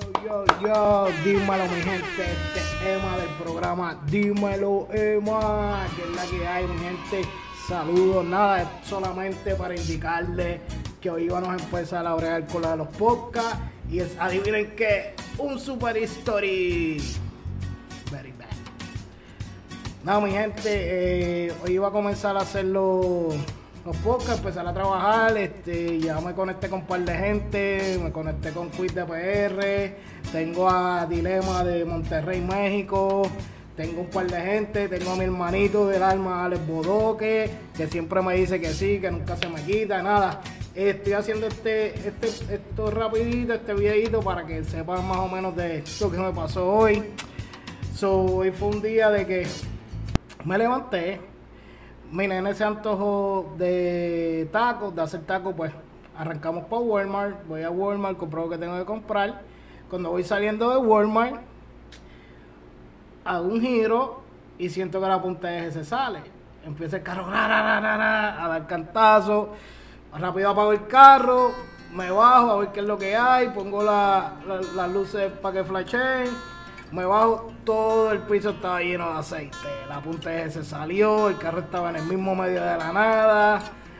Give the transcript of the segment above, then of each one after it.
Yo, dímelo mi gente, este es Emma del programa Dímelo Emma, que es la que hay mi gente. Saludos, nada, es solamente para indicarles que hoy vamos a empezar a bregar con la de los podcasts y es, adivinen qué, un super history. Very bad. Nada mi gente, hoy iba a comenzar a hacer los podcasts, empezar a trabajar, ya me conecté con un par de gente, me conecté con Quiz de PR, tengo a Dilema de Monterrey, México, tengo un par de gente, tengo a mi hermanito del alma, Alex Bodoque, que siempre me dice que sí, que nunca se me quita, nada. Estoy haciendo esto rapidito, este videito para que sepan más o menos de lo que me pasó hoy. Hoy fue un día de que me levanté, mi nene se antojó de tacos, de hacer tacos, pues arrancamos para Walmart, voy a Walmart, compro lo que tengo que comprar. Cuando voy saliendo de Walmart, hago un giro y siento que la punta de eje se sale. Empieza el carro a dar cantazo, rápido apago el carro, me bajo a ver qué es lo que hay, pongo las luces para que flasheen. Me bajo, todo el piso estaba lleno de aceite. La punta de eje se salió, el carro estaba en el mismo medio de la nada.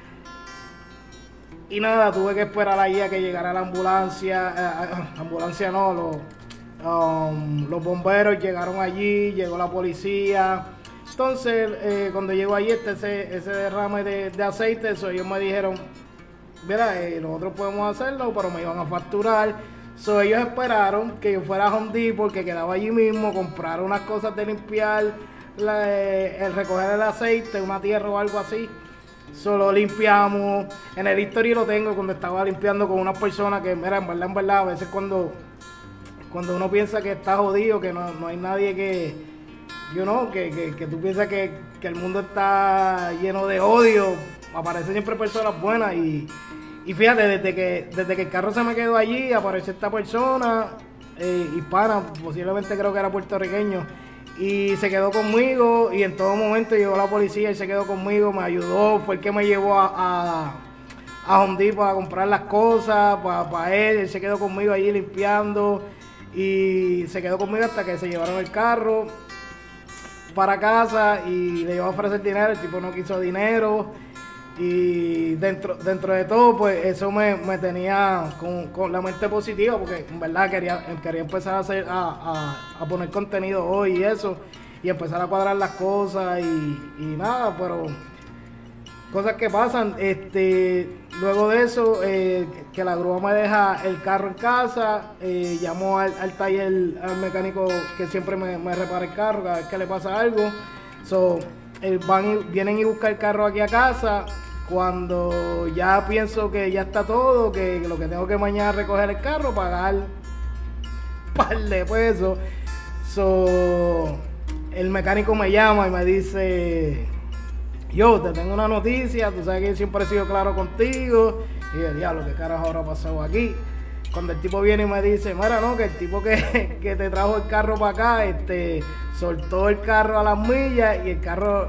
Y nada, tuve que esperar allí a que llegara la ambulancia. Ambulancia no, los bomberos llegaron allí, llegó la policía. Entonces, cuando llegó allí ese derrame de aceite, ellos me dijeron, mira, nosotros podemos hacerlo, pero me iban a facturar. Ellos esperaron que yo fuera a Home Depot, que quedaba allí mismo, comprar unas cosas de limpiar, el recoger el aceite, una tierra o algo así. Lo limpiamos. En el history lo tengo cuando estaba limpiando con unas personas que, mira, en verdad, a veces cuando uno piensa que está jodido, que no hay nadie que tú piensas que el mundo está lleno de odio, aparecen siempre personas buenas y fíjate, desde que el carro se me quedó allí, apareció esta persona, hispana, posiblemente creo que era puertorriqueño, y se quedó conmigo, y en todo momento llegó la policía y se quedó conmigo, me ayudó, fue el que me llevó a Home Depot a comprar las cosas para él se quedó conmigo allí limpiando, y se quedó conmigo hasta que se llevaron el carro para casa, y le iba a ofrecer dinero, el tipo no quiso dinero. Y dentro de todo, pues eso me tenía con la mente positiva, porque en verdad quería empezar a poner contenido hoy y eso, y empezar a cuadrar las cosas y nada, pero cosas que pasan. Luego de eso, que la grúa me deja el carro en casa, llamo al taller, al mecánico que siempre me repara el carro cada vez que le pasa algo. Vienen y buscan el carro aquí a casa. Cuando ya pienso que ya está todo, que lo que tengo que mañana es recoger el carro, pagar un par de pesos. El mecánico me llama y me dice, yo te tengo una noticia, tú sabes que yo siempre he sido claro contigo. Y yo, diablo, ¿qué carajo habrá pasado aquí? Cuando el tipo viene y me dice, mira, no, que el tipo que te trajo el carro para acá, soltó el carro a las millas y el carro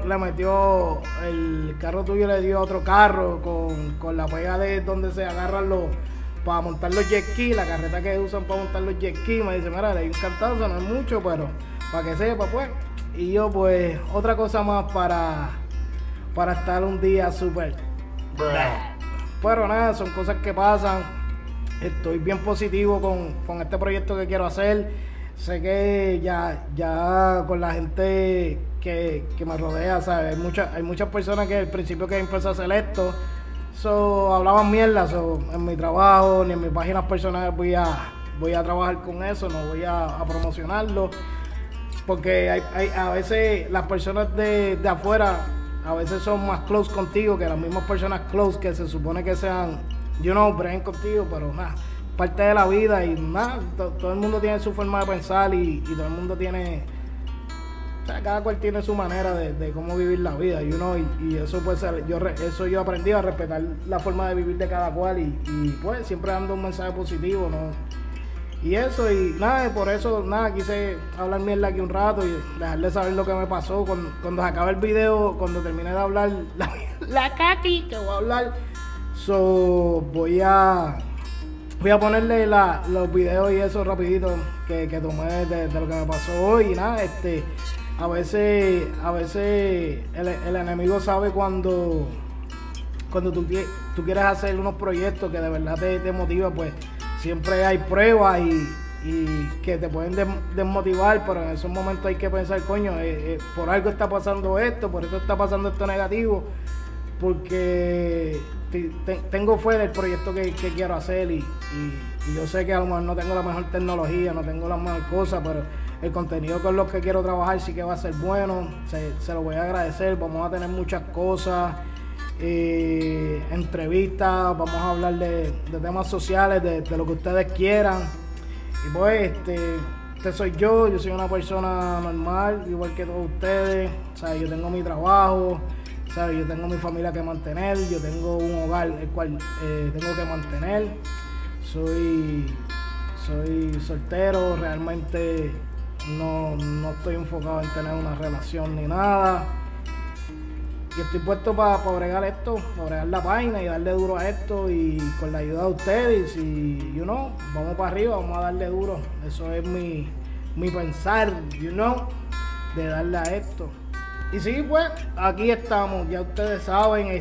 tuyo le dio a otro carro con la pega de donde se agarran para montar los jet ski, la carreta que usan para montar los jet ski. Me dice, mira, le di un cantazo, no es mucho, pero para que sepa, pues. Y yo, pues, otra cosa más para estar un día súper. Pero nada, son cosas que pasan. Estoy bien positivo con este proyecto que quiero hacer. Sé que ya con la gente que me rodea, ¿sabes? Hay muchas personas que al principio que empezó a hacer esto, hablaban mierda. En mi trabajo ni en mis páginas personales voy a trabajar con eso, no voy a promocionarlo. Porque a veces las personas de afuera a veces son más close contigo que las mismas personas close que se supone que sean, breguen contigo, pero nada, parte de la vida y nada, todo el mundo tiene su forma de pensar y todo el mundo tiene, o sea, cada cual tiene su manera de cómo vivir la vida, y eso puede ser, yo aprendí a respetar la forma de vivir de cada cual y pues siempre dando un mensaje positivo, ¿no? Y eso, y nada, por eso, nada, quise hablar mierda aquí un rato y dejarles saber lo que me pasó. Cuando se acabe el video, cuando termine de hablar la caqui que voy a hablar, voy a Voy a ponerle los videos y eso rapidito que tomé de lo que me pasó hoy y nada, a veces el enemigo sabe cuando tú quieres hacer unos proyectos que de verdad te motiva, pues siempre hay pruebas y que te pueden desmotivar, pero en esos momentos hay que pensar, coño, por algo está pasando esto, por eso está pasando esto negativo, porque tengo fe del proyecto que quiero hacer y yo sé que a lo mejor no tengo la mejor tecnología, no tengo la mejor cosa, pero el contenido con los que quiero trabajar sí que va a ser bueno, se lo voy a agradecer, vamos a tener muchas cosas, entrevistas, vamos a hablar de temas sociales, de lo que ustedes quieran. Y pues este soy yo soy una persona normal, igual que todos ustedes, ¿sabes? Yo tengo mi trabajo, ¿sabes? Yo tengo mi familia que mantener, yo tengo un hogar el cual tengo que mantener, soy soltero, realmente no estoy enfocado en tener una relación ni nada. Y estoy puesto para bregar esto, para bregar la página y darle duro a esto y con la ayuda de ustedes y, vamos para arriba, vamos a darle duro. Eso es mi pensar, de darle a esto. Y sí, pues, aquí estamos, ya ustedes saben,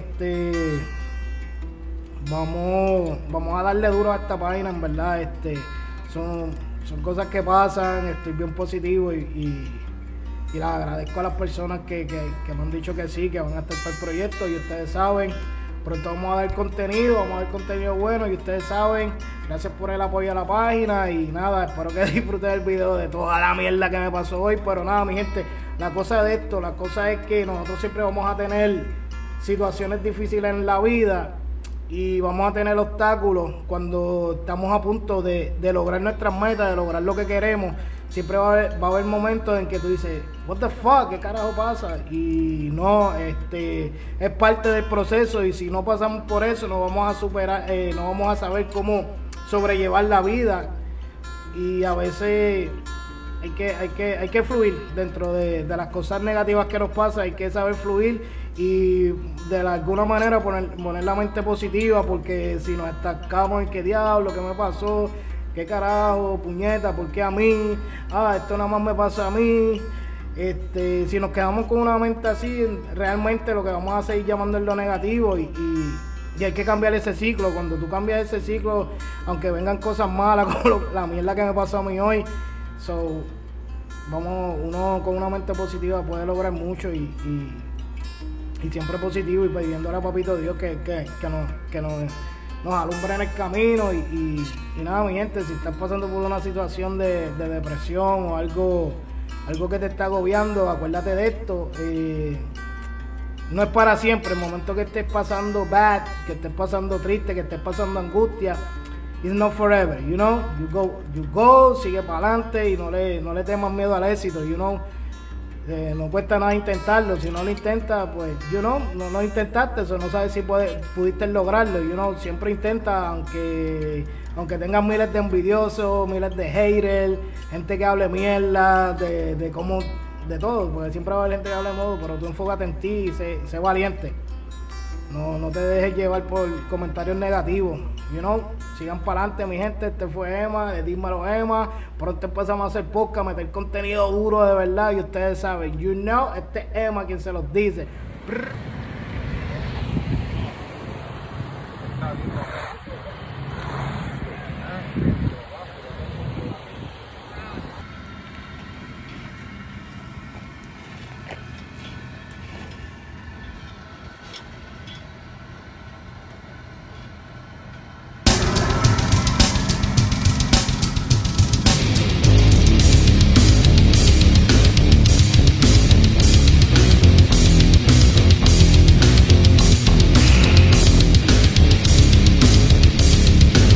vamos a darle duro a esta página, en verdad, son cosas que pasan, estoy bien positivo y les agradezco a las personas que me han dicho que sí, que van a estar para el proyecto y ustedes saben, pronto vamos a dar contenido bueno y ustedes saben, gracias por el apoyo a la página y nada, espero que disfruten el video de toda la mierda que me pasó hoy, pero nada, mi gente, la cosa es que nosotros siempre vamos a tener situaciones difíciles en la vida y vamos a tener obstáculos cuando estamos a punto de lograr nuestras metas, de lograr lo que queremos. Siempre va a haber momentos en que tú dices, what the fuck, ¿qué carajo pasa? Y no, es parte del proceso y si no pasamos por eso no vamos a superar, no vamos a saber cómo sobrellevar la vida y a veces hay que fluir dentro de las cosas negativas que nos pasan, hay que saber fluir y de alguna manera poner la mente positiva, porque si nos estancamos en qué diablo, qué me pasó, qué carajo, puñeta, ¿por qué a mí? Esto nada más me pasa a mí. Si nos quedamos con una mente así, realmente lo que vamos a seguir llamando es lo negativo y hay que cambiar ese ciclo. Cuando tú cambias ese ciclo, aunque vengan cosas malas, como la mierda que me pasó a mí hoy, uno con una mente positiva puede lograr mucho y siempre positivo y pidiéndole a Papito Dios que nos alumbre en el camino y nada, mi gente, si estás pasando por una situación de depresión o algo que te está agobiando, acuérdate de esto, no es para siempre. El momento que estés pasando bad, que estés pasando triste, que estés pasando angustia, it's not forever, you go, sigue para adelante y no le temas miedo al éxito, no cuesta nada intentarlo. Si no lo intentas, pues, no intentaste, eso no sabes si pudiste lograrlo, siempre intenta, aunque tengas miles de envidiosos, miles de haters, gente que hable mierda, de todo, porque siempre va a haber gente que hable de modo, pero tú enfócate en ti y sé valiente. No te dejes llevar por comentarios negativos, sigan para adelante, mi gente. Este fue Emma, dímelo Emma, pronto empezamos a hacer podcast, meter contenido duro de verdad y ustedes saben, este es Emma quien se los dice.